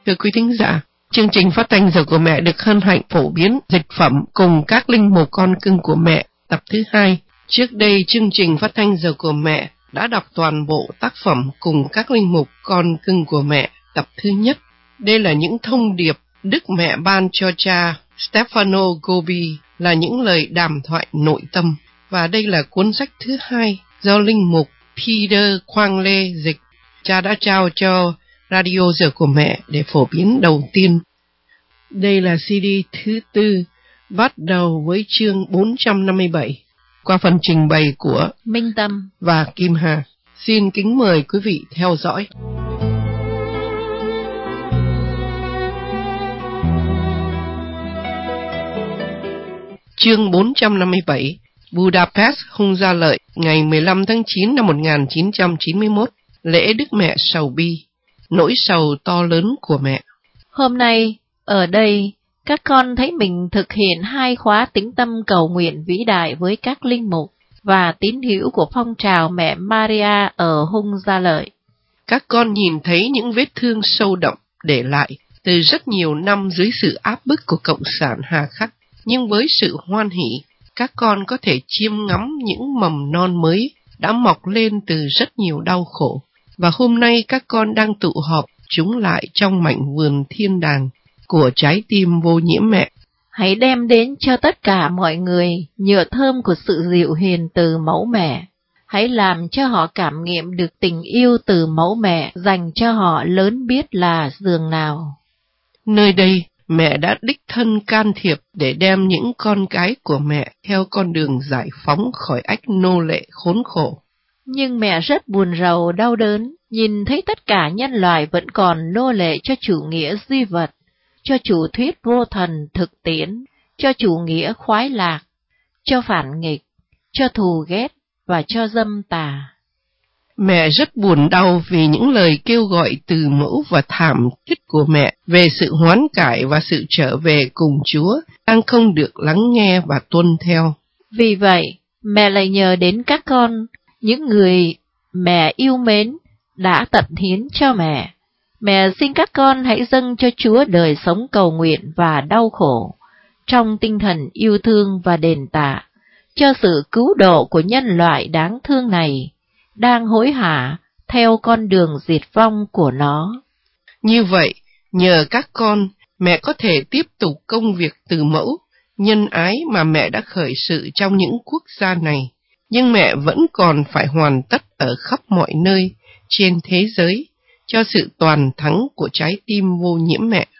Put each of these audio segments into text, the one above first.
Thưa quý thính giả, chương trình phát thanh Giờ của Mẹ được hân hạnh phổ biến dịch phẩm Cùng các linh mục con cưng của mẹ tập thứ 2. Trước đây, chương trình phát thanh Giờ của Mẹ đã đọc toàn bộ tác phẩm Cùng các linh mục con cưng của mẹ tập thứ nhất. Đây là những thông điệp Đức Mẹ ban cho cha Stefano Gobbi, là những lời đàm thoại nội tâm. Và đây là cuốn sách thứ 2 do linh mục Peter Quang Lê dịch. Cha đã trao cho Radio Giờ của Mẹ để phổ biến đầu tiên. Đây là CD thứ 4, bắt đầu với chương 457, qua phần trình bày của Minh Tâm và Kim Hà. Xin kính mời quý vị theo dõi. Chương 457, Budapest, Hung Gia Lợi, ngày 15 tháng 9 năm 1991, lễ Đức Mẹ Sầu Bi, nỗi sầu to lớn của mẹ. Hôm nay, ở đây, các con thấy mình thực hiện 2 khóa tĩnh tâm cầu nguyện vĩ đại với các linh mục và tín hữu của phong trào Mẹ Maria ở Hung Gia Lợi. Các con nhìn thấy những vết thương sâu đậm để lại từ rất nhiều năm dưới sự áp bức của Cộng sản hà khắc. Nhưng với sự hoan hỷ, các con có thể chiêm ngắm những mầm non mới đã mọc lên từ rất nhiều đau khổ. Và hôm nay các con đang tụ họp chúng lại trong mảnh vườn thiên đàng của trái tim vô nhiễm mẹ. Hãy đem đến cho tất cả mọi người nhựa thơm của sự dịu hiền từ mẫu mẹ. Hãy làm cho họ cảm nghiệm được tình yêu từ mẫu mẹ dành cho họ lớn biết là giường nào. Nơi đây, mẹ đã đích thân can thiệp để đem những con cái của mẹ theo con đường giải phóng khỏi ách nô lệ khốn khổ. Nhưng mẹ rất buồn rầu đau đớn, nhìn thấy tất cả nhân loại vẫn còn nô lệ cho chủ nghĩa duy vật, cho chủ thuyết vô thần thực tiễn, cho chủ nghĩa khoái lạc, cho phản nghịch, cho thù ghét và cho dâm tà. Mẹ rất buồn đau vì những lời kêu gọi từ mẫu và thảm thiết của mẹ về sự hoán cải và sự trở về cùng Chúa đang không được lắng nghe và tuân theo. Vì vậy, mẹ lại nhờ đến các con, những người mẹ yêu mến, đã tận hiến cho mẹ. Mẹ xin các con hãy dâng cho Chúa đời sống cầu nguyện và đau khổ, trong tinh thần yêu thương và đền tạ, cho sự cứu độ của nhân loại đáng thương này, đang hối hả theo con đường diệt vong của nó. Như vậy, nhờ các con, mẹ có thể tiếp tục công việc từ mẫu, nhân ái mà mẹ đã khởi sự trong những quốc gia này. Nhưng mẹ vẫn còn phải hoàn tất ở khắp mọi nơi trên thế giới cho sự toàn thắng của trái tim vô nhiễm mẹ.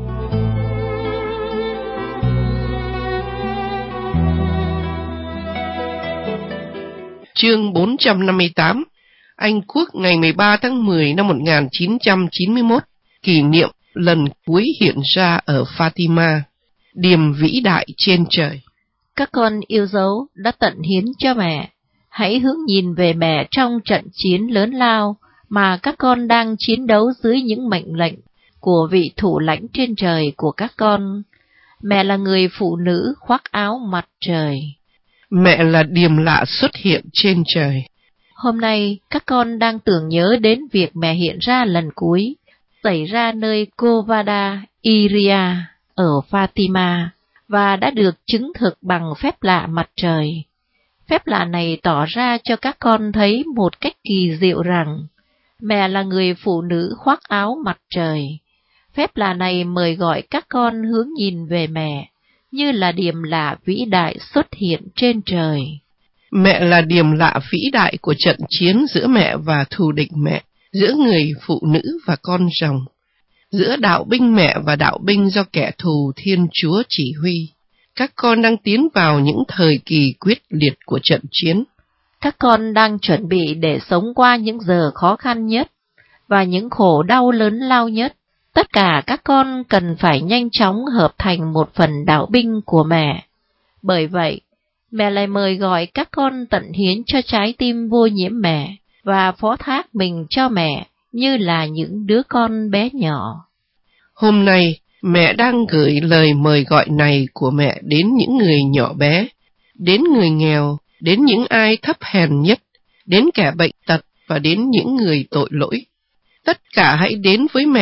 Chương 458, Anh Quốc ngày 13 tháng 10 năm 1991, kỷ niệm lần cuối hiện ra ở Fatima, điềm vĩ đại trên trời. Các con yêu dấu đã tận hiến cho mẹ. Hãy hướng nhìn về mẹ trong trận chiến lớn lao mà các con đang chiến đấu dưới những mệnh lệnh của vị thủ lãnh trên trời của các con. Mẹ là người phụ nữ khoác áo mặt trời. Mẹ là điềm lạ xuất hiện trên trời. Hôm nay, các con đang tưởng nhớ đến việc mẹ hiện ra lần cuối, xảy ra nơi Covada Iria ở Fatima, và đã được chứng thực bằng phép lạ mặt trời. Phép lạ này tỏ ra cho các con thấy một cách kỳ diệu rằng mẹ là người phụ nữ khoác áo mặt trời. Phép lạ này mời gọi các con hướng nhìn về mẹ, như là điềm lạ vĩ đại xuất hiện trên trời. Mẹ là điềm lạ vĩ đại của trận chiến giữa mẹ và thù địch mẹ, giữa người phụ nữ và con rồng, giữa đạo binh mẹ và đạo binh do kẻ thù Thiên Chúa chỉ huy. Các con đang tiến vào những thời kỳ quyết liệt của trận chiến. Các con đang chuẩn bị để sống qua những giờ khó khăn nhất và những khổ đau lớn lao nhất. Tất cả các con cần phải nhanh chóng hợp thành một phần đạo binh của mẹ. Bởi vậy, mẹ lại mời gọi các con tận hiến cho trái tim vô nhiễm mẹ và phó thác mình cho mẹ như là những đứa con bé nhỏ. Hôm nay, mẹ đang gửi lời mời gọi này của mẹ đến những người nhỏ bé, đến người nghèo, đến những ai thấp hèn nhất, đến kẻ bệnh tật và đến những người tội lỗi. Tất cả hãy đến với mẹ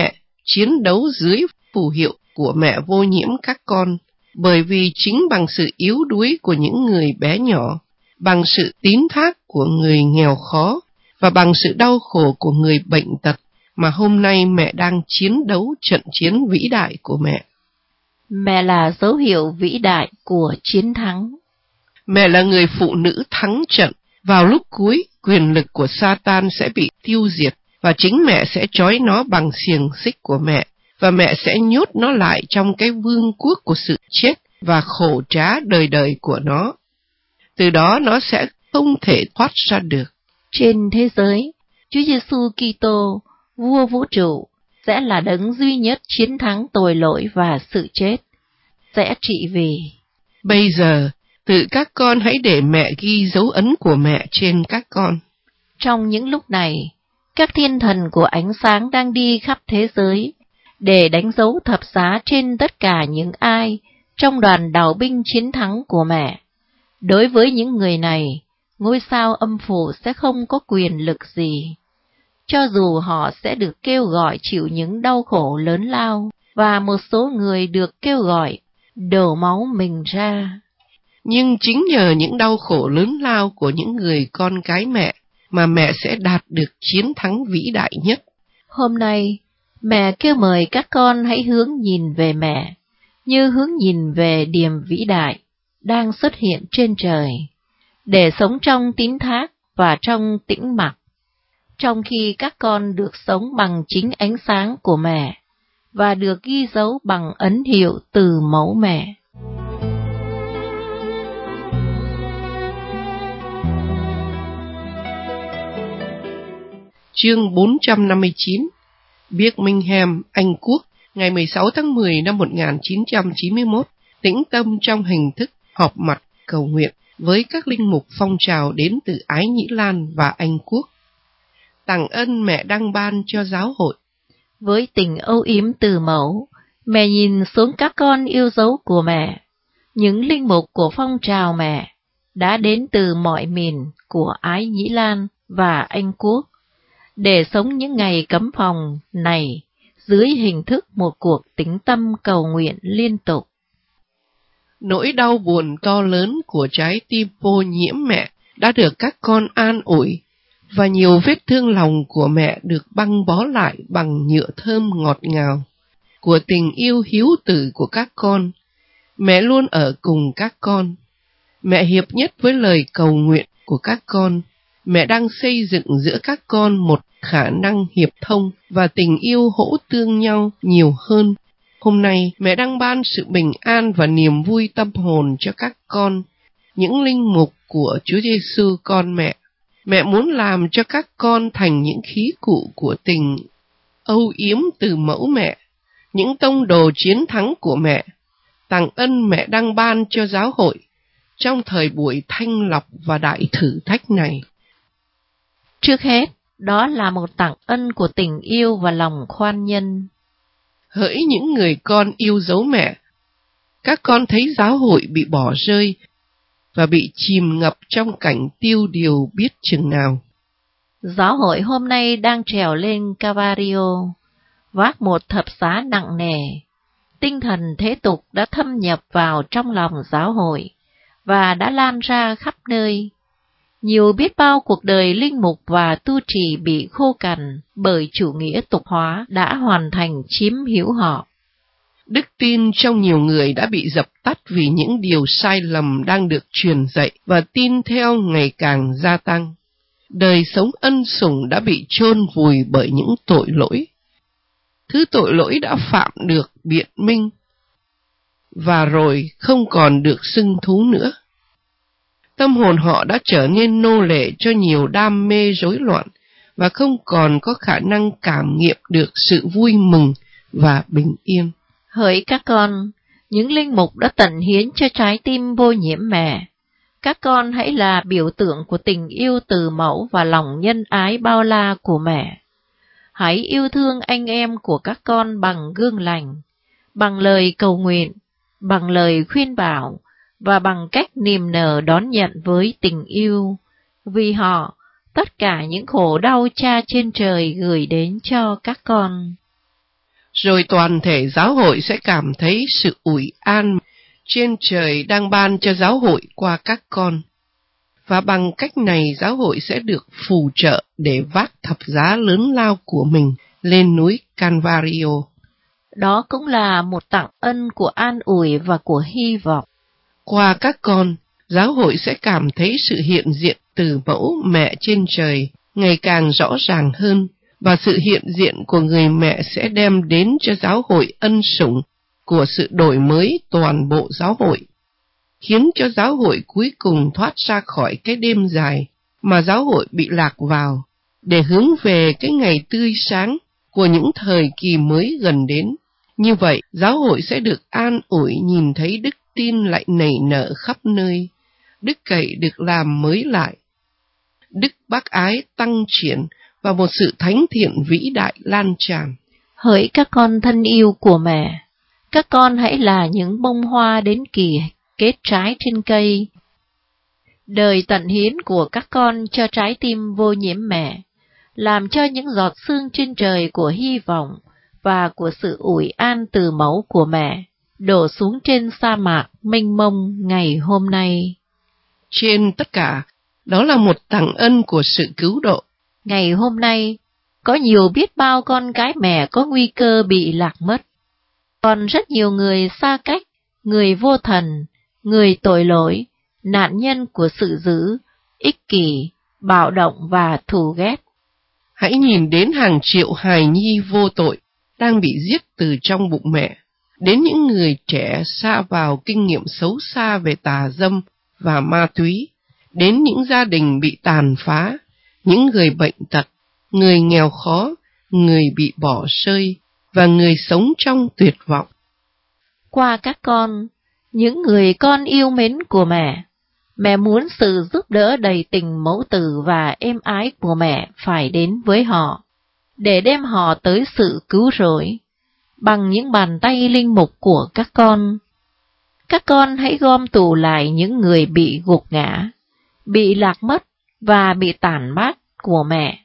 chiến đấu dưới phù hiệu của mẹ vô nhiễm các con, bởi vì chính bằng sự yếu đuối của những người bé nhỏ, bằng sự tín thác của người nghèo khó và bằng sự đau khổ của người bệnh tật mà hôm nay mẹ đang chiến đấu trận chiến vĩ đại của mẹ. Mẹ là dấu hiệu vĩ đại của chiến thắng. Mẹ là người phụ nữ thắng trận. Vào lúc cuối, quyền lực của Satan sẽ bị tiêu diệt và chính mẹ sẽ trói nó bằng xiềng xích của mẹ, và mẹ sẽ nhốt nó lại trong cái vương quốc của sự chết và khổ trá đời đời của nó. Từ đó nó sẽ không thể thoát ra được. Trên thế giới, Chúa Giêsu Kitô, vua vũ trụ, sẽ là đấng duy nhất chiến thắng tội lỗi và sự chết, sẽ trị vì. Bây giờ, tự các con hãy để mẹ ghi dấu ấn của mẹ trên các con. Trong những lúc này, các thiên thần của ánh sáng đang đi khắp thế giới để đánh dấu thập giá trên tất cả những ai trong đoàn đào binh chiến thắng của mẹ. Đối với những người này, ngôi sao âm phủ sẽ không có quyền lực gì, cho dù họ sẽ được kêu gọi chịu những đau khổ lớn lao, và một số người được kêu gọi đổ máu mình ra. Nhưng chính nhờ những đau khổ lớn lao của những người con cái mẹ mà mẹ sẽ đạt được chiến thắng vĩ đại nhất. Hôm nay, mẹ kêu mời các con hãy hướng nhìn về mẹ, như hướng nhìn về điềm vĩ đại đang xuất hiện trên trời, để sống trong tín thác và trong tĩnh mặc, trong khi các con được sống bằng chính ánh sáng của mẹ và được ghi dấu bằng ấn hiệu từ mẫu mẹ. Chương 459, Birmingham, Anh Quốc, ngày 16 tháng 10 năm 1991, tĩnh tâm trong hình thức họp mặt cầu nguyện với các linh mục phong trào đến từ Ái Nhĩ Lan và Anh Quốc. Tặng ân mẹ đăng ban cho giáo hội. Với tình âu yếm từ mẫu, mẹ nhìn xuống các con yêu dấu của mẹ, những linh mục của phong trào mẹ đã đến từ mọi miền của Ái Nhĩ Lan và Anh Quốc, để sống những ngày cấm phòng này dưới hình thức một cuộc tĩnh tâm cầu nguyện liên tục. Nỗi đau buồn to lớn của trái tim vô nhiễm mẹ đã được các con an ủi, và nhiều vết thương lòng của mẹ được băng bó lại bằng nhựa thơm ngọt ngào của tình yêu hiếu tử của các con. Mẹ luôn ở cùng các con. Mẹ hiệp nhất với lời cầu nguyện của các con. Mẹ đang xây dựng giữa các con một khả năng hiệp thông và tình yêu hỗ tương nhau nhiều hơn. Hôm nay, mẹ đang ban sự bình an và niềm vui tâm hồn cho các con, những linh mục của Chúa Giêsu con mẹ. Mẹ muốn làm cho các con thành những khí cụ của tình âu yếm từ mẫu mẹ, những tông đồ chiến thắng của mẹ. Tặng ân mẹ đang ban cho giáo hội trong thời buổi thanh lọc và đại thử thách này. Trước hết, đó là một tặng ân của tình yêu và lòng khoan nhân. Hỡi những người con yêu dấu mẹ, các con thấy giáo hội bị bỏ rơi và bị chìm ngập trong cảnh tiêu điều biết chừng nào. Giáo hội hôm nay đang trèo lên Calvario, vác một thập giá nặng nề. Tinh thần thế tục đã thâm nhập vào trong lòng giáo hội và đã lan ra khắp nơi. Nhiều biết bao cuộc đời linh mục và tu trì bị khô cằn bởi chủ nghĩa tục hóa đã hoàn thành chiếm hữu họ. Đức tin trong nhiều người đã bị dập tắt vì những điều sai lầm đang được truyền dạy và tin theo ngày càng gia tăng. Đời sống ân sủng đã bị chôn vùi bởi những tội lỗi. Thứ tội lỗi đã phạm được biện minh và rồi không còn được xưng thú nữa. Tâm hồn họ đã trở nên nô lệ cho nhiều đam mê rối loạn và không còn có khả năng cảm nghiệm được sự vui mừng và bình yên. Hỡi các con, những linh mục đã tận hiến cho trái tim vô nhiễm mẹ. Các con hãy là biểu tượng của tình yêu từ mẫu và lòng nhân ái bao la của mẹ. Hãy yêu thương anh em của các con bằng gương lành, bằng lời cầu nguyện, bằng lời khuyên bảo và bằng cách niềm nở đón nhận với tình yêu, vì họ tất cả những khổ đau Cha trên trời gửi đến cho các con. rồi toàn thể giáo hội sẽ cảm thấy sự ủi an trên trời đang ban cho giáo hội qua các con. Và bằng cách này giáo hội sẽ được phù trợ để vác thập giá lớn lao của mình lên núi Calvario. Đó cũng là một tặng ân của an ủi và của hy vọng. Qua các con, giáo hội sẽ cảm thấy sự hiện diện từ mẫu mẹ trên trời ngày càng rõ ràng hơn, và sự hiện diện của người mẹ sẽ đem đến cho giáo hội ân sủng của sự đổi mới toàn bộ giáo hội, khiến cho giáo hội cuối cùng thoát ra khỏi cái đêm dài mà giáo hội bị lạc vào, để hướng về cái ngày tươi sáng của những thời kỳ mới gần đến. Như vậy, giáo hội sẽ được an ủi nhìn thấy đức tin lại nảy nở khắp nơi, đức cậy được làm mới lại, đức bác ái tăng triển và một sự thánh thiện vĩ đại lan tràn. Hỡi các con thân yêu của mẹ, các con hãy là những bông hoa đến kỳ kết trái trên cây. Đời tận hiến của các con cho trái tim vô nhiễm mẹ, làm cho những giọt sương trên trời của hy vọng và của sự ủi an từ mẫu của mẹ đổ xuống trên sa mạc mênh mông ngày hôm nay. Trên tất cả, đó là một tặng ân của sự cứu độ. Ngày hôm nay, có nhiều biết bao con cái mẹ có nguy cơ bị lạc mất. Còn rất nhiều người xa cách, người vô thần, người tội lỗi, nạn nhân của sự dữ, ích kỷ, bạo động và thù ghét. Hãy nhìn đến hàng triệu hài nhi vô tội đang bị giết từ trong bụng mẹ, đến những người trẻ sa vào kinh nghiệm xấu xa về tà dâm và ma túy, đến những gia đình bị tàn phá, những người bệnh tật, người nghèo khó, người bị bỏ rơi và người sống trong tuyệt vọng. Qua các con, những người con yêu mến của mẹ muốn sự giúp đỡ đầy tình mẫu tử và êm ái của mẹ phải đến với họ, để đem họ tới sự cứu rỗi bằng những bàn tay linh mục của các con. Các con hãy gom tụ lại những người bị gục ngã, bị lạc mất và bị tàn mát của mẹ,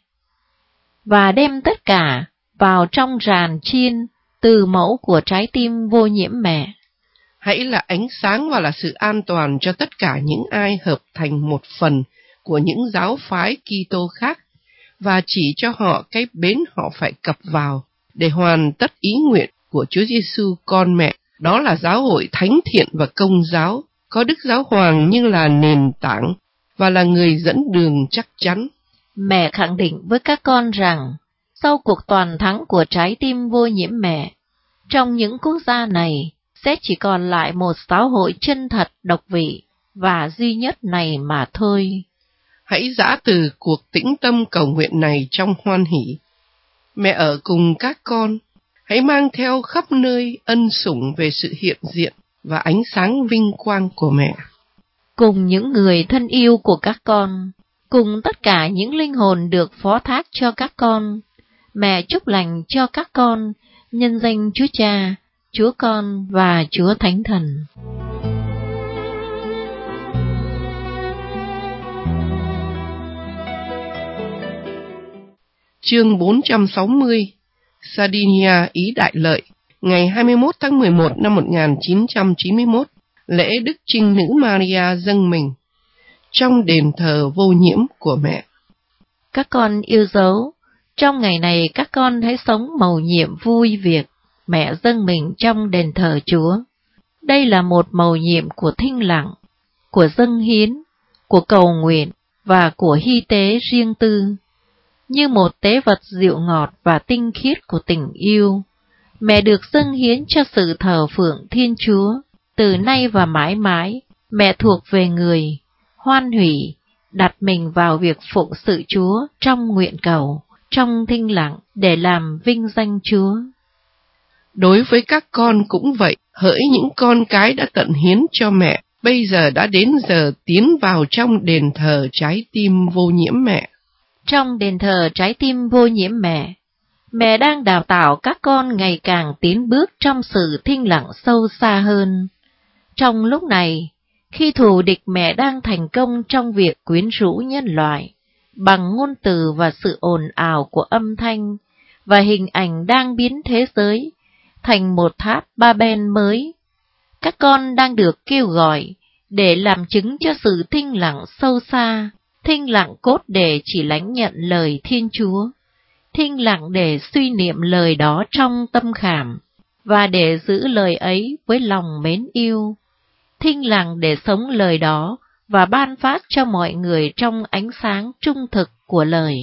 và đem tất cả vào trong ràn chiên từ mẫu của trái tim vô nhiễm mẹ. Hãy là ánh sáng và là sự an toàn cho tất cả những ai hợp thành một phần của những giáo phái Kitô khác, và chỉ cho họ cái bến họ phải cập vào để hoàn tất ý nguyện của Chúa Giêsu con mẹ, đó là giáo hội thánh thiện và công giáo, có Đức Giáo Hoàng như là nền tảng và là người dẫn đường chắc chắn. Mẹ khẳng định với các con rằng, sau cuộc toàn thắng của trái tim vô nhiễm mẹ, trong những quốc gia này sẽ chỉ còn lại một giáo hội chân thật, độc vị và duy nhất này mà thôi. Hãy giã từ cuộc tĩnh tâm cầu nguyện này trong hoan hỷ. Mẹ ở cùng các con, hãy mang theo khắp nơi ân sủng về sự hiện diện và ánh sáng vinh quang của mẹ. Cùng những người thân yêu của các con, cùng tất cả những linh hồn được phó thác cho các con, mẹ chúc lành cho các con, nhân danh Chúa Cha, Chúa Con và Chúa Thánh Thần. Chương 460, Sardinia, Ý Đại Lợi, ngày 21 tháng 11 năm 1991, lễ Đức Trinh Nữ Maria dâng mình trong đền thờ vô nhiễm của mẹ. Các con yêu dấu, trong ngày này các con hãy sống mầu nhiệm vui việc mẹ dâng mình trong đền thờ Chúa. Đây là một mầu nhiệm của thinh lặng, của dâng hiến, của cầu nguyện và của hy tế riêng tư. Như một tế vật dịu ngọt và tinh khiết của tình yêu, mẹ được dâng hiến cho sự thờ phượng Thiên Chúa. Từ nay và mãi mãi, mẹ thuộc về người, hoan hỷ, đặt mình vào việc phụng sự Chúa trong nguyện cầu, trong thinh lặng để làm vinh danh Chúa. Đối với các con cũng vậy, hỡi những con cái đã tận hiến cho mẹ, bây giờ đã đến giờ tiến vào trong đền thờ trái tim vô nhiễm mẹ. Trong đền thờ trái tim vô nhiễm mẹ đang đào tạo các con ngày càng tiến bước trong sự thinh lặng sâu xa hơn. Trong lúc này, khi thù địch mẹ đang thành công trong việc quyến rũ nhân loại, bằng ngôn từ và sự ồn ào của âm thanh, và hình ảnh đang biến thế giới thành một tháp Ba-ben mới. Các con đang được kêu gọi để làm chứng cho sự thinh lặng sâu xa, thinh lặng cốt để chỉ lãnh nhận lời Thiên Chúa, thinh lặng để suy niệm lời đó trong tâm khảm, và để giữ lời ấy với lòng mến yêu, thinh lặng để sống lời đó và ban phát cho mọi người trong ánh sáng trung thực của lời.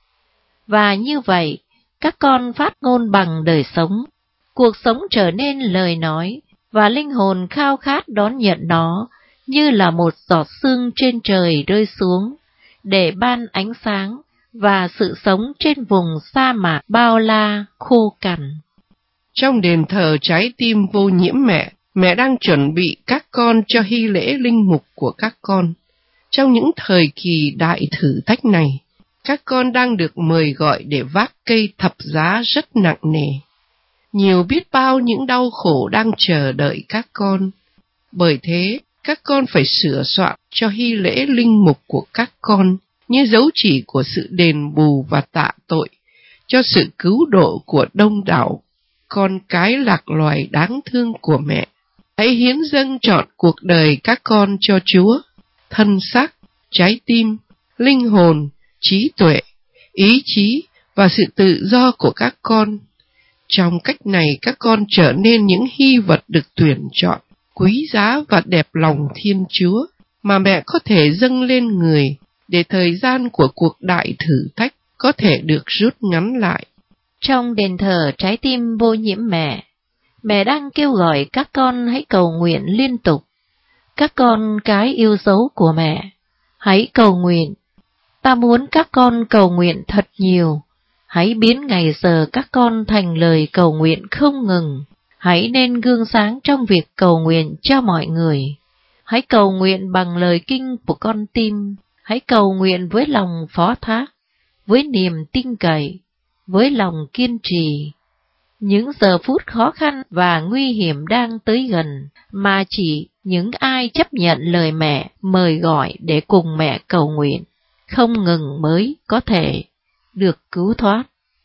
Và như vậy, các con phát ngôn bằng đời sống, cuộc sống trở nên lời nói, và linh hồn khao khát đón nhận nó như là một giọt sương trên trời rơi xuống, để ban ánh sáng và sự sống trên vùng sa mạc bao la khô cằn. Trong đền thờ Trái Tim Vô Nhiễm Mẹ, mẹ đang chuẩn bị các con cho hy lễ linh mục của các con. Trong những thời kỳ đại thử thách này, các con đang được mời gọi để vác cây thập giá rất nặng nề. Nhiều biết bao những đau khổ đang chờ đợi các con. Bởi thế, các con phải sửa soạn cho hy lễ linh mục của các con như dấu chỉ của sự đền bù và tạ tội, cho sự cứu độ của đông đảo con cái lạc loài đáng thương của mẹ. Hãy hiến dâng trọn cuộc đời các con cho Chúa, thân xác, trái tim, linh hồn, trí tuệ, ý chí và sự tự do của các con. Trong cách này, các con trở nên những hy vật được tuyển chọn, quý giá và đẹp lòng Thiên Chúa, mà mẹ có thể dâng lên người, để thời gian của cuộc đại thử thách có thể được rút ngắn lại. Trong đền thờ Trái Tim Vô Nhiễm Mẹ, mẹ đang kêu gọi các con hãy cầu nguyện liên tục. Các con cái yêu dấu của mẹ, hãy cầu nguyện. Ta muốn các con cầu nguyện thật nhiều. Hãy biến ngày giờ các con thành lời cầu nguyện không ngừng. Hãy nên gương sáng trong việc cầu nguyện cho mọi người. Hãy cầu nguyện bằng lời kinh của con tim. Hãy cầu nguyện với lòng phó thác, với niềm tin cậy, với lòng kiên trì. Những giờ phút khó khăn và nguy hiểm đang tới gần, mà chỉ những ai chấp nhận lời mẹ mời gọi để cùng mẹ cầu nguyện không ngừng mới có thể được cứu thoát.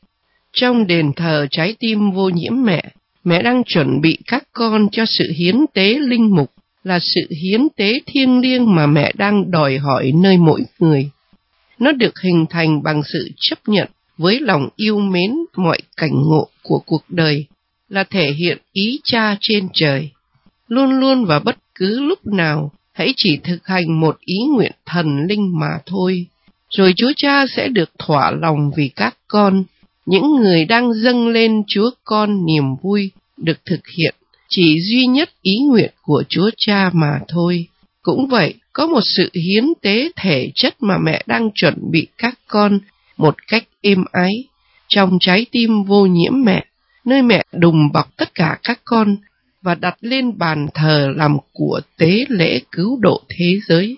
Trong đền thờ Trái Tim Vô Nhiễm Mẹ, mẹ đang chuẩn bị các con cho sự hiến tế linh mục, là sự hiến tế thiêng liêng mà mẹ đang đòi hỏi nơi mỗi người. Nó được hình thành bằng sự chấp nhận với lòng yêu mến mọi cảnh ngộ của cuộc đời, là thể hiện ý Cha trên trời. Luôn luôn và bất cứ lúc nào, hãy chỉ thực hành một ý nguyện thần linh mà thôi, rồi Chúa Cha sẽ được thỏa lòng vì các con, những người đang dâng lên Chúa Con niềm vui được thực hiện chỉ duy nhất ý nguyện của Chúa Cha mà thôi. Cũng vậy, có một sự hiến tế thể chất mà mẹ đang chuẩn bị các con một cách êm ái, trong Trái Tim Vô Nhiễm Mẹ, nơi mẹ đùm bọc tất cả các con và đặt lên bàn thờ làm của tế lễ cứu độ thế giới.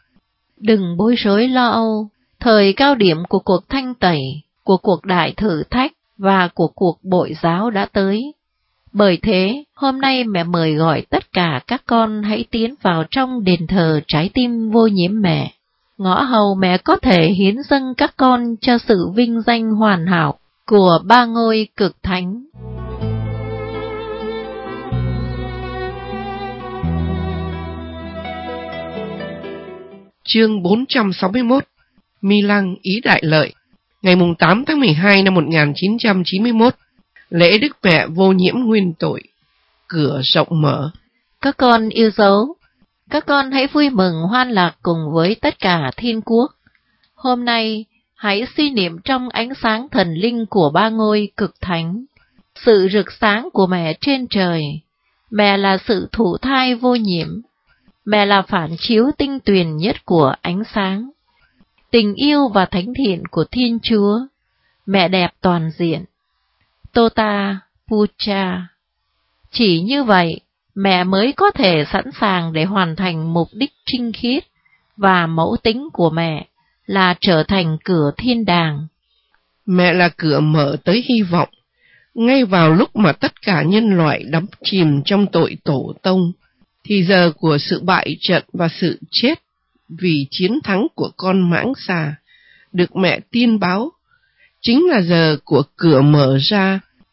Đừng bối rối lo âu, thời cao điểm của cuộc thanh tẩy, của cuộc đại thử thách và của cuộc bội giáo đã tới. Bởi thế, hôm nay mẹ mời gọi tất cả các con hãy tiến vào trong đền thờ Trái Tim Vô Nhiễm Mẹ. Ngõ hầu mẹ có thể hiến dâng các con cho sự vinh danh hoàn hảo của ba ngôi cực thánh. Chương 461 Mi-lăng Ý Đại Lợi. Ngày 8 tháng 12 năm 1991, lễ Đức Mẹ Vô Nhiễm Nguyên Tội, cửa rộng mở. Các con yêu dấu, các con hãy vui mừng hoan lạc cùng với tất cả thiên quốc. Hôm nay, hãy suy niệm trong ánh sáng thần linh của ba ngôi cực thánh, sự rực sáng của mẹ trên trời. Mẹ là sự thụ thai vô nhiễm. Mẹ là phản chiếu tinh tuyền nhất của ánh sáng, tình yêu và thánh thiện của Thiên Chúa. Mẹ đẹp toàn diện, Tota Pucha. Chỉ như vậy, mẹ mới có thể sẵn sàng để hoàn thành mục đích trinh khiết và mẫu tính của mẹ là trở thành cửa thiên đàng. Mẹ là cửa mở tới hy vọng, ngay vào lúc mà tất cả nhân loại đắm chìm trong tội tổ tông, thì giờ của sự bại trận và sự chết vì chiến thắng của con mãng xà được mẹ tiên báo, chính là giờ của cửa mở ra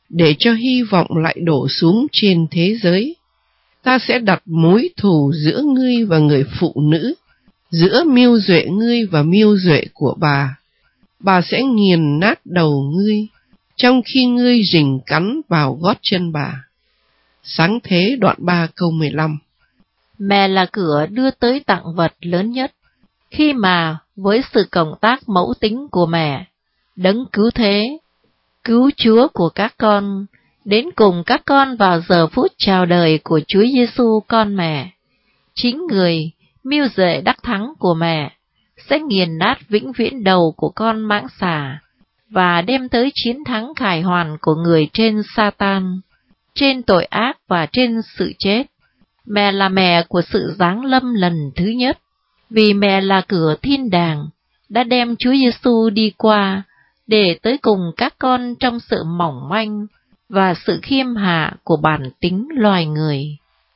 để cho hy vọng lại đổ xuống trên thế giới. Ta sẽ đặt mối thù giữa ngươi và người phụ nữ, giữa mưu duệ ngươi và mưu duệ của bà. Bà sẽ nghiền nát đầu ngươi, trong khi ngươi rình cắn vào gót chân bà. Sáng thế đoạn 3 câu 15. Mẹ là cửa đưa tới tặng vật lớn nhất, khi mà với sự cộng tác mẫu tính của mẹ, đấng cứu thế, cứu Chúa của các con, đến cùng các con vào giờ phút chào đời của Chúa Giêsu con mẹ, chính người mưu duệ đắc thắng của mẹ sẽ nghiền nát vĩnh viễn đầu của con mãng xà và đem tới chiến thắng khải hoàn của người trên Sa-tan, trên tội ác và trên sự chết. Mẹ là mẹ của sự giáng lâm lần thứ nhất, vì mẹ là cửa thiên đàng, đã đem Chúa Giêsu đi qua để tới cùng các con trong sự mỏng manh và sự khiêm hạ của bản tính loài người.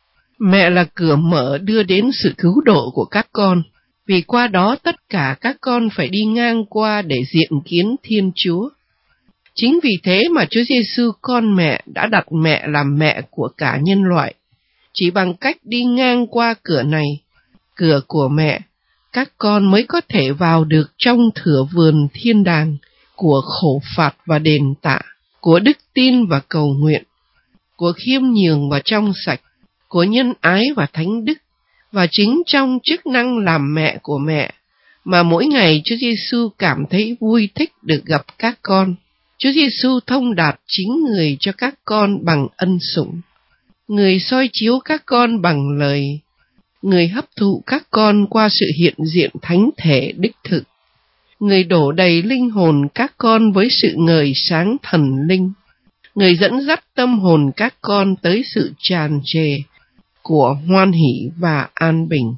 Mẹ là cửa mở đưa đến sự cứu độ của các con, vì qua đó tất cả các con phải đi ngang qua để diện kiến Thiên Chúa. Chính vì thế mà Chúa Giêsu con mẹ đã đặt mẹ làm mẹ của cả nhân loại. Chỉ bằng cách đi ngang qua cửa này, cửa của mẹ, các con mới có thể vào được trong thửa vườn thiên đàng của khổ phạt và đền tạ, của đức tin và cầu nguyện, của khiêm nhường và trong sạch, của nhân ái và thánh đức, và chính trong chức năng làm mẹ của mẹ mà mỗi ngày Chúa Giêsu cảm thấy vui thích được gặp các con. Chúa Giêsu thông đạt chính người cho các con bằng ân sủng. Người soi chiếu các con bằng lời, người hấp thụ các con qua sự hiện diện thánh thể đích thực. Người đổ đầy linh hồn các con với sự ngời sáng thần linh. Người dẫn dắt tâm hồn các con tới sự tràn trề của hoan hỷ và an bình.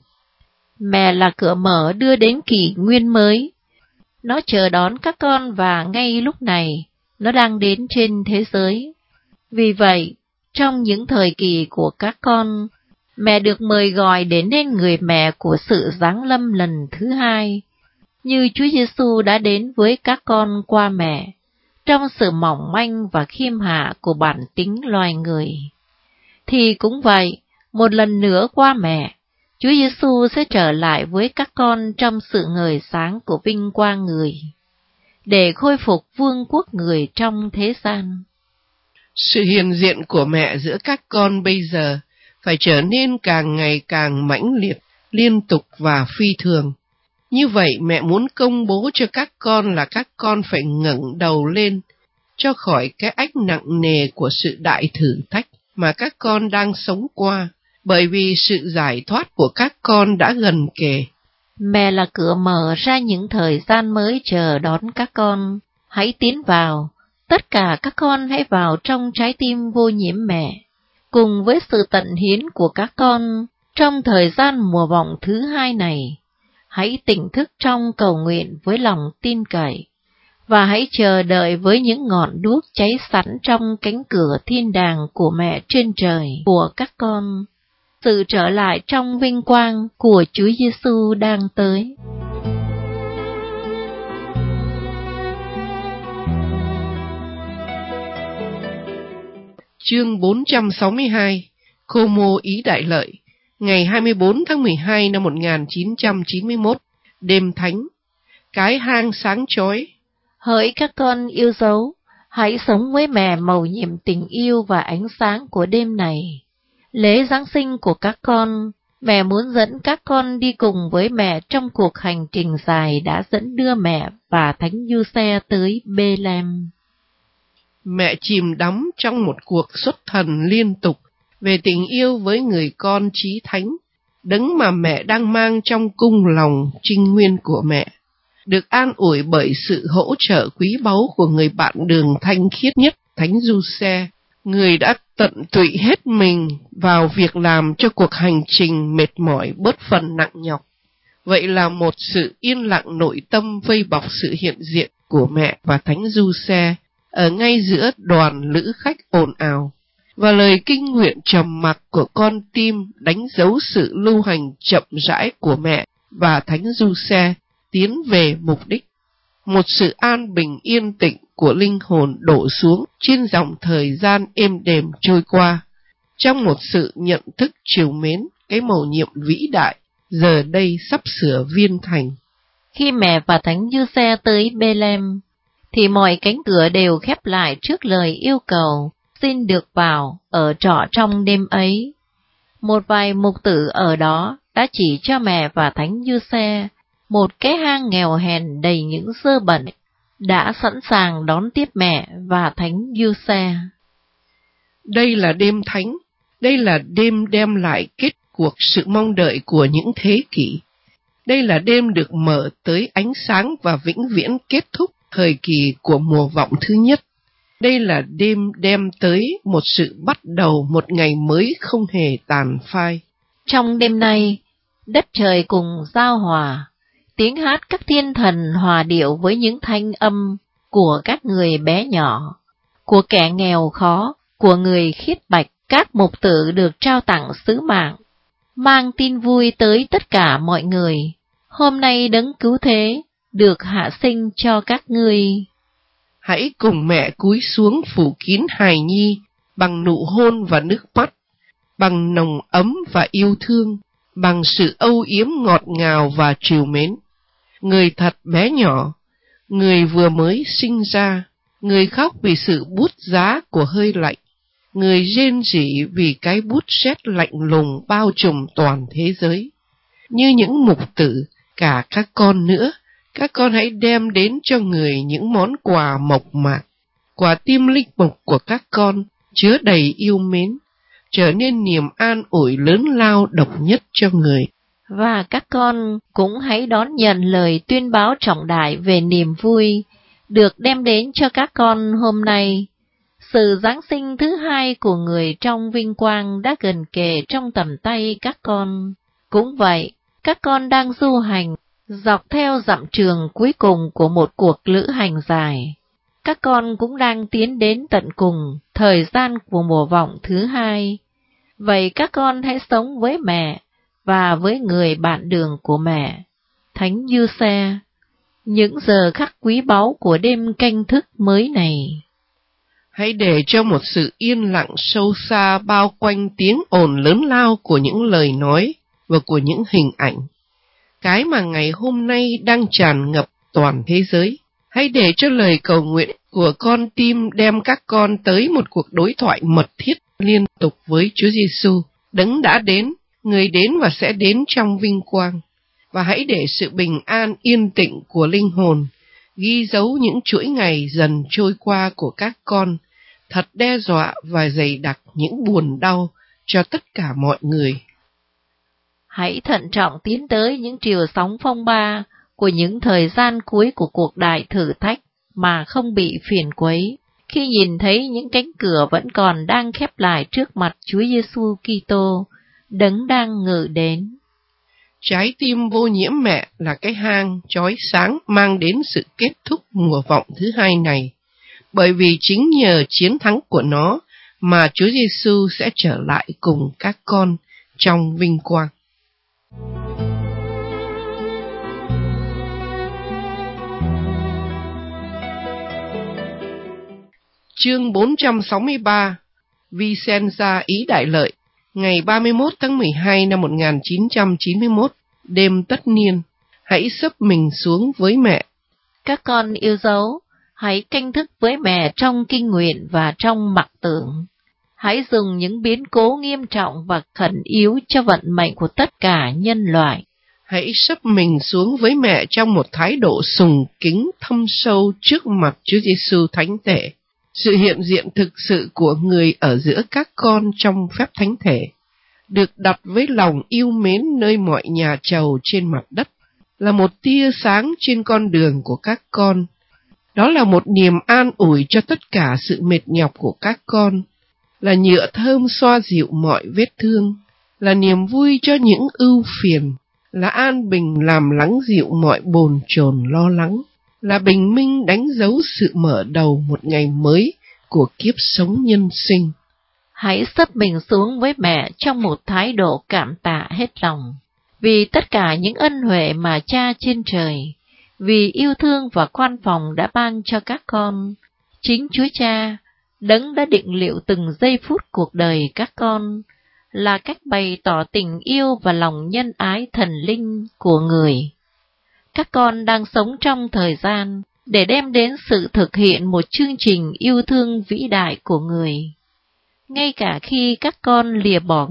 Mẹ là cửa mở đưa đến kỷ nguyên mới. Nó chờ đón các con và ngay lúc này, nó đang đến trên thế giới. Vì vậy, trong những thời kỳ của các con, mẹ được mời gọi đến nên người mẹ của sự giáng lâm lần thứ hai, như Chúa Giêsu đã đến với các con qua mẹ, trong sự mỏng manh và khiêm hạ của bản tính loài người. Thì cũng vậy, một lần nữa qua mẹ, Chúa Giêsu sẽ trở lại với các con trong sự ngời sáng của vinh quang người, để khôi phục vương quốc người trong thế gian. Sự hiện diện của mẹ giữa các con bây giờ phải trở nên càng ngày càng mãnh liệt, liên tục và phi thường. Như vậy mẹ muốn công bố cho các con là các con phải ngẩng đầu lên, cho khỏi cái ách nặng nề của sự đại thử thách mà các con đang sống qua, bởi vì sự giải thoát của các con đã gần kề. Mẹ là cửa mở ra những thời gian mới chờ đón các con. Hãy tiến vào, tất cả các con hãy vào trong trái tim vô nhiễm mẹ, cùng với sự tận hiến của các con trong thời gian mùa vọng thứ hai này. Hãy tỉnh thức trong cầu nguyện với lòng tin cậy, và hãy chờ đợi với những ngọn đuốc cháy sẵn trong cánh cửa thiên đàng của mẹ trên trời của các con. Sự trở lại trong vinh quang của Chúa Giêsu đang tới. Chương 462, Como Ý Đại Lợi, ngày 24 tháng 12 năm 1991, đêm thánh, cái hang sáng chói. Hỡi các con yêu dấu, hãy sống với mẹ mầu nhiệm tình yêu và ánh sáng của đêm này. Lễ Giáng sinh của các con, mẹ muốn dẫn các con đi cùng với mẹ trong cuộc hành trình dài đã dẫn đưa mẹ và Thánh Giuse tới Bê-lem. Mẹ chìm đắm trong một cuộc xuất thần liên tục về tình yêu với người con chí thánh, đấng mà mẹ đang mang trong cung lòng trinh nguyên của mẹ, được an ủi bởi sự hỗ trợ quý báu của người bạn đường thanh khiết nhất, Thánh Giuse, người đã tận tụy hết mình vào việc làm cho cuộc hành trình mệt mỏi bớt phần nặng nhọc. Vậy là một sự yên lặng nội tâm vây bọc sự hiện diện của mẹ và Thánh Giuse ở ngay giữa đoàn lữ khách ồn ào, và lời kinh nguyện trầm mặc của con tim đánh dấu sự lưu hành chậm rãi của mẹ và Thánh Giuse tiến về mục đích. Một sự an bình yên tĩnh của linh hồn đổ xuống trên dòng thời gian êm đềm trôi qua, trong một sự nhận thức trìu mến cái mầu nhiệm vĩ đại giờ đây sắp sửa viên thành. Khi mẹ và Thánh Giuse tới Bethlehem, thì mọi cánh cửa đều khép lại trước lời yêu cầu xin được vào ở trọ trong đêm ấy. Một vài mục tử ở đó đã chỉ cho mẹ và Thánh Giuse một cái hang nghèo hèn đầy những dơ bẩn, đã sẵn sàng đón tiếp mẹ và Thánh Giuse. Đây là đêm thánh, đây là đêm đem lại kết cuộc sự mong đợi của những thế kỷ. Đây là đêm được mở tới ánh sáng và vĩnh viễn kết thúc thời kỳ của mùa vọng thứ nhất. Đây là đêm đem tới một sự bắt đầu một ngày mới không hề tàn phai. Trong đêm nay, đất trời cùng giao hòa, tiếng hát các thiên thần hòa điệu với những thanh âm của các người bé nhỏ, của kẻ nghèo khó, của người khiết bạch. Các mục tử được trao tặng sứ mạng, mang tin vui tới tất cả mọi người. Hôm nay đấng cứu thế được hạ sinh cho các ngươi. Hãy cùng mẹ cúi xuống phủ kín hài nhi bằng nụ hôn và nước mắt, bằng nồng ấm và yêu thương, bằng sự âu yếm ngọt ngào và trìu mến. Người thật bé nhỏ, người vừa mới sinh ra, người khóc vì sự bút giá của hơi lạnh, người rên rỉ vì cái bút sét lạnh lùng bao trùm toàn thế giới. Như những mục tử, cả các con nữa, các con hãy đem đến cho người những món quà mộc mạc, quà tim linh mục của các con, chứa đầy yêu mến, trở nên niềm an ủi lớn lao độc nhất cho người. Và các con cũng hãy đón nhận lời tuyên báo trọng đại về niềm vui được đem đến cho các con hôm nay. Sự Giáng sinh thứ hai của người trong vinh quang đã gần kề trong tầm tay các con. Cũng vậy, các con đang du hành dọc theo dặm trường cuối cùng của một cuộc lữ hành dài. Các con cũng đang tiến đến tận cùng thời gian của mùa vọng thứ hai. Vậy các con hãy sống với mẹ và với người bạn đường của mẹ, Thánh Giuse, những giờ khắc quý báu của đêm canh thức mới này. Hãy để cho một sự yên lặng sâu xa bao quanh tiếng ồn lớn lao của những lời nói và của những hình ảnh, cái mà ngày hôm nay đang tràn ngập toàn thế giới. Hãy để cho lời cầu nguyện của con tim đem các con tới một cuộc đối thoại mật thiết liên tục với Chúa Giêsu, đấng đã đến, người đến và sẽ đến trong vinh quang. Và hãy để sự bình an yên tĩnh của linh hồn ghi dấu những chuỗi ngày dần trôi qua của các con, thật đe dọa và dày đặc những buồn đau cho tất cả mọi người. Hãy thận trọng tiến tới những triều sóng phong ba của những thời gian cuối của cuộc đại thử thách mà không bị phiền quấy, khi nhìn thấy những cánh cửa vẫn còn đang khép lại trước mặt Chúa Giêsu Kitô, đấng đang ngự đến. Trái tim vô nhiễm mẹ là cái hang chói sáng mang đến sự kết thúc mùa vọng thứ hai này, bởi vì chính nhờ chiến thắng của nó mà Chúa Giêsu sẽ trở lại cùng các con trong vinh quang. Chương 463, Vicenza Ý Đại Lợi, ngày 31 tháng 12 năm 1991, đêm tất niên. Hãy xấp mình xuống với mẹ. Các con yêu dấu, hãy canh thức với mẹ trong kinh nguyện và trong mặc tưởng. Hãy dùng những biến cố nghiêm trọng và khẩn yếu cho vận mệnh của tất cả nhân loại. Hãy xấp mình xuống với mẹ trong một thái độ sùng kính thâm sâu trước mặt Chúa Giêsu thánh thể, sự hiện diện thực sự của người ở giữa các con trong phép thánh thể, được đặt với lòng yêu mến nơi mọi nhà chầu trên mặt đất, là một tia sáng trên con đường của các con. Đó là một niềm an ủi cho tất cả sự mệt nhọc của các con, là nhựa thơm xoa dịu mọi vết thương, là niềm vui cho những ưu phiền, là an bình làm lắng dịu mọi bồn chồn lo lắng, là bình minh đánh dấu sự mở đầu một ngày mới của kiếp sống nhân sinh. Hãy xấp mình xuống với mẹ trong một thái độ cảm tạ hết lòng, vì tất cả những ân huệ mà Cha trên trời, vì yêu thương và khoan phòng đã ban cho các con, Chính Chúa Cha, Đấng đã định liệu từng giây phút cuộc đời các con, là cách bày tỏ tình yêu và lòng nhân ái thần linh của người. Các con đang sống trong thời gian để đem đến sự thực hiện một chương trình yêu thương vĩ đại của người. Ngay cả khi các con lìa bỏ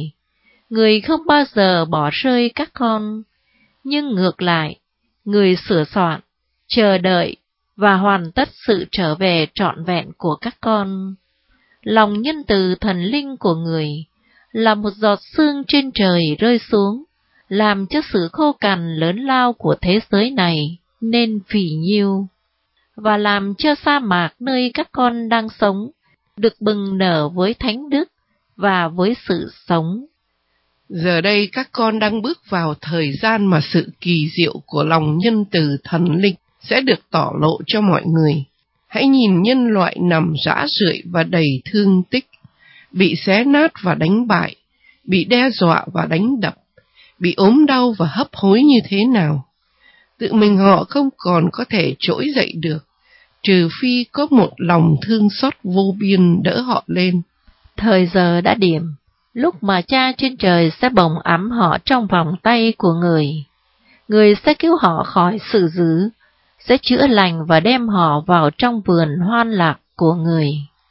người không bao giờ bỏ rơi các con, nhưng ngược lại, người sửa soạn, chờ đợi và hoàn tất sự trở về trọn vẹn của các con. Lòng nhân từ thần linh của người là một giọt sương trên trời rơi xuống, làm cho sự khô cằn lớn lao của thế giới này nên phì nhiêu, và làm cho sa mạc nơi các con đang sống được bừng nở với thánh đức và với sự sống. Giờ đây các con đang bước vào thời gian mà sự kỳ diệu của lòng nhân từ thần linh sẽ được tỏ lộ cho mọi người. Hãy nhìn nhân loại nằm rã rượi và đầy thương tích, bị xé nát và đánh bại, bị đe dọa và đánh đập, bị ốm đau và hấp hối như thế nào. Tự mình họ không còn có thể trỗi dậy được, trừ phi có một lòng thương xót vô biên đỡ họ lên. Thời giờ đã điểm, lúc mà Cha trên trời sẽ bồng ẵm họ trong vòng tay của người. Người sẽ cứu họ khỏi sự dữ, sẽ chữa lành và đem họ vào trong vườn hoan lạc của người.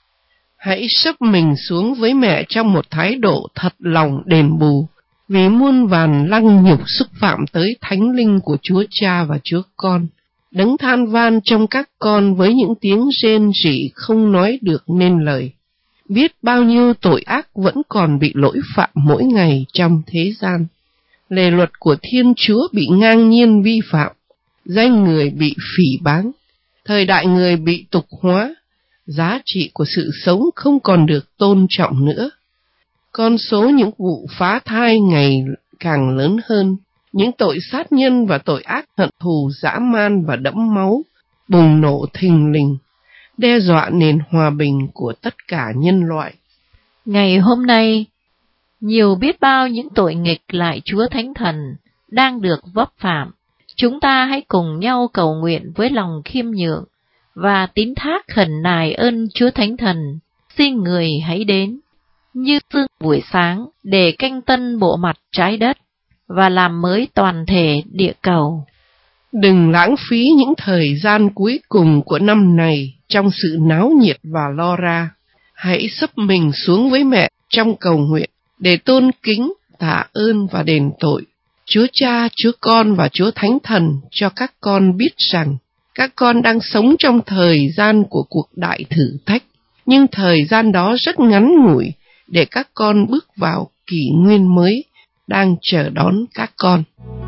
Hãy sấp mình xuống với mẹ trong một thái độ thật lòng đền bù, vì muôn vàn lăng nhục xúc phạm tới thánh linh của Chúa Cha và Chúa Con. Đấng than van trong các con với những tiếng rên rỉ không nói được nên lời. Biết bao nhiêu tội ác vẫn còn bị lỗi phạm mỗi ngày trong thế gian. Lề luật của Thiên Chúa bị ngang nhiên vi phạm, danh người bị phỉ báng, thời đại người bị tục hóa, giá trị của sự sống không còn được tôn trọng nữa. Con số những vụ phá thai ngày càng lớn hơn, những tội sát nhân và tội ác hận thù dã man và đẫm máu bùng nổ thình lình, đe dọa nền hòa bình của tất cả nhân loại. Ngày hôm nay, nhiều biết bao những tội nghịch lại Chúa Thánh Thần đang được vấp phạm. Chúng ta hãy cùng nhau cầu nguyện với lòng khiêm nhượng và tín thác khẩn nài ơn Chúa Thánh Thần, xin người hãy đến như sương buổi sáng để canh tân bộ mặt trái đất và làm mới toàn thể địa cầu. Đừng lãng phí những thời gian cuối cùng của năm này trong sự náo nhiệt và lo ra. Hãy sấp mình xuống với mẹ trong cầu nguyện để tôn kính, tạ ơn và đền tội Chúa Cha, Chúa Con và Chúa Thánh Thần cho các con biết rằng các con đang sống trong thời gian của cuộc đại thử thách, nhưng thời gian đó rất ngắn ngủi để các con bước vào kỷ nguyên mới đang chờ đón các con.